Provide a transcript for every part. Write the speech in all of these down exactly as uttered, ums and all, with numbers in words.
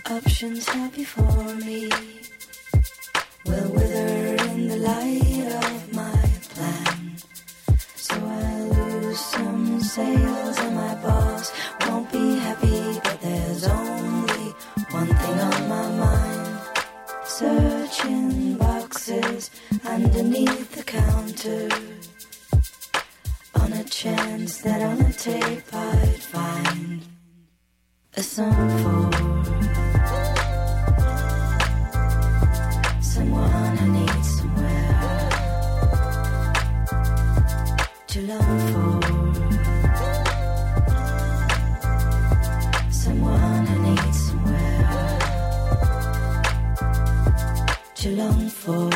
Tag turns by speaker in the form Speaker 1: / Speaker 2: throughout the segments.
Speaker 1: Options are before me will wither in the light of my plan. So I lose some sales and my boss won't be happy, but there's only one thing on my mind. Searching boxes underneath the counter on a chance that on a tape I'd find a song for someone I need somewhere to long for. Someone I need somewhere to long for.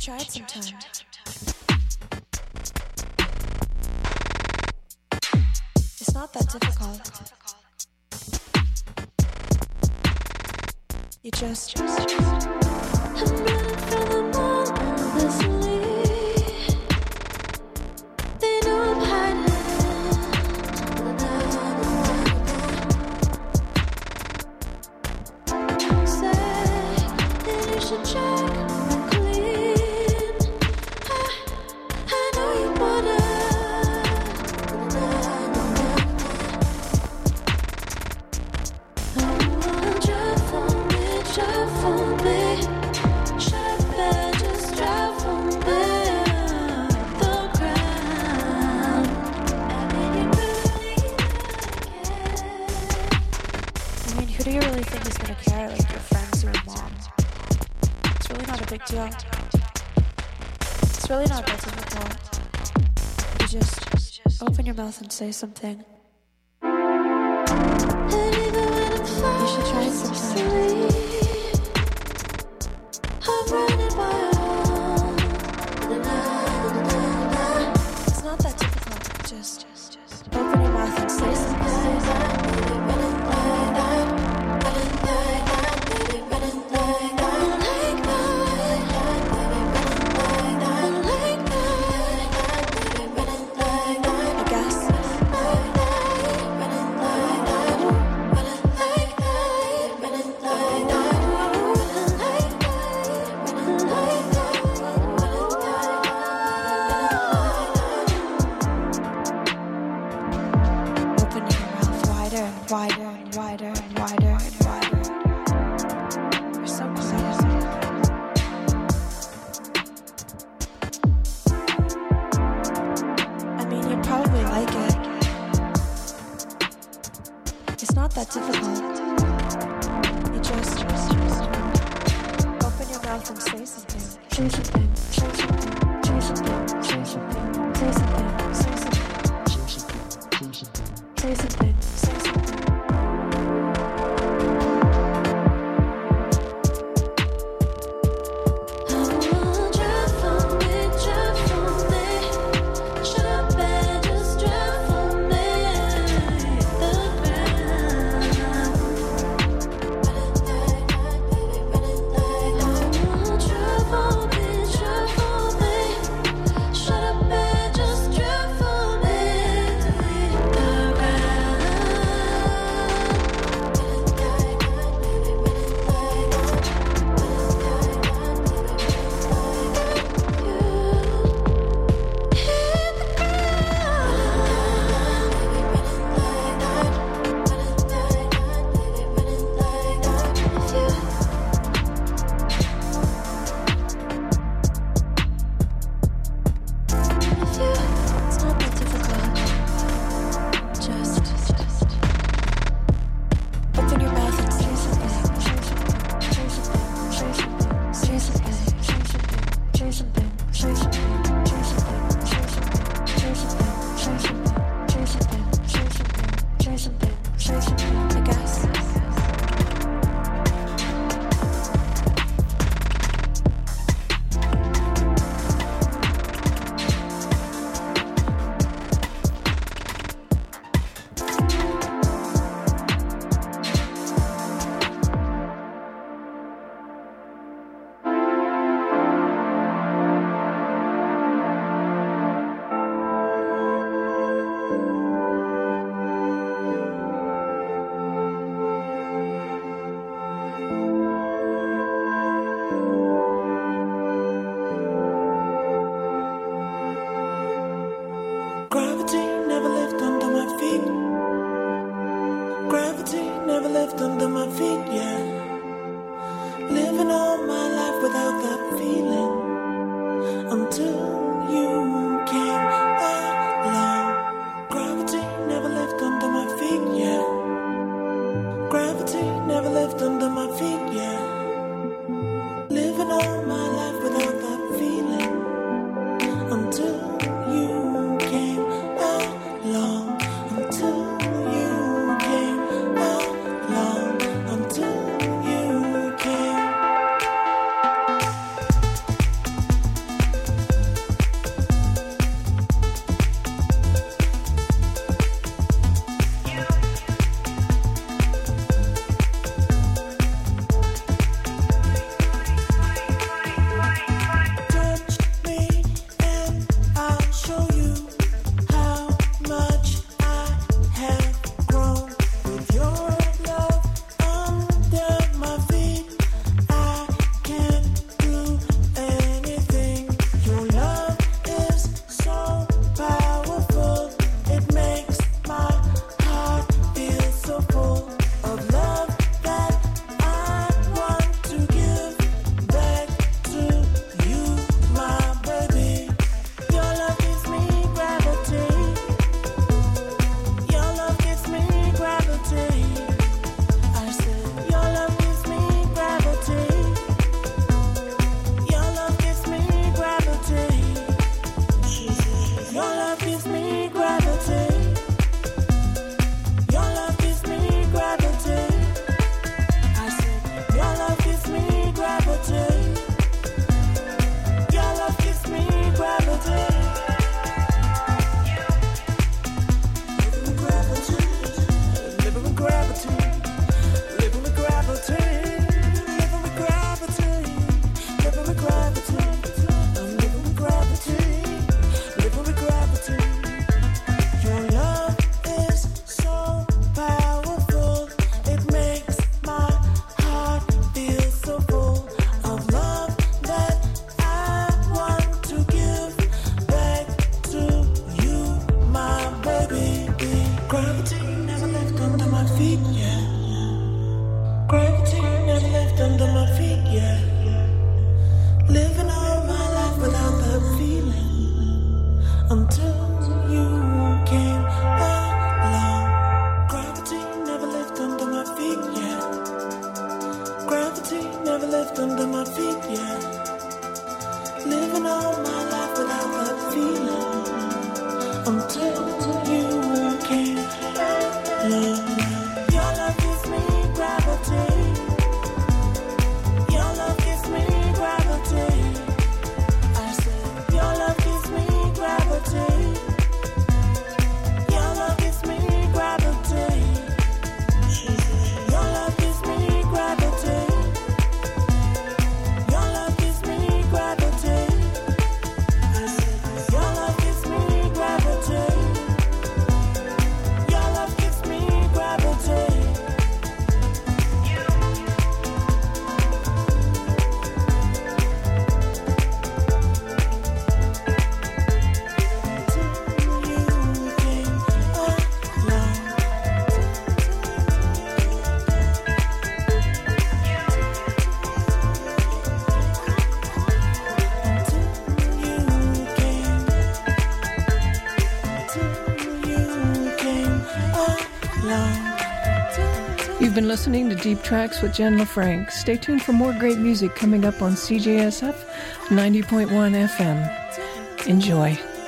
Speaker 2: try it sometime. It's not that difficult. You just, just, just. I'm running from the moment endlessly. They know I'm hiding. Say that you should check clean. I, I know you wanna. Oh, drive for me, drive for me. Shut up and just drive for me. The ground. I mean, you really like it. I mean, who do you really think is gonna care? Like your friends or your mom? It's really not a big deal. It's really not that difficult. You just open your mouth and say something. You should try it sometime. I'm running wild. It's not that difficult. Just, just, just open your mouth and say something. Wider and wider and wider and wider. You're so quiet. I mean, you'd probably like it. It's not that difficult. You just, just, just open your mouth and say something. Say something. Say something. Say something. Say something. Say something. Say something. Say something. Say something. Shut up and just drive for me. The ground.
Speaker 3: deep, yeah. Living all my life without that feeling. Until you came along. Your love gives me gravity. Your love gives me gravity. I said, your love gives me gravity. Your love gives me gravity. Your love gives me gravity. Your love gives me gravity. I said, your love gives me gravity. Your love gives me gravity.
Speaker 4: You've been listening to Deep Tracks with Jen LaFranc. Stay tuned for more great music coming up on C J S F ninety point one F M. Enjoy.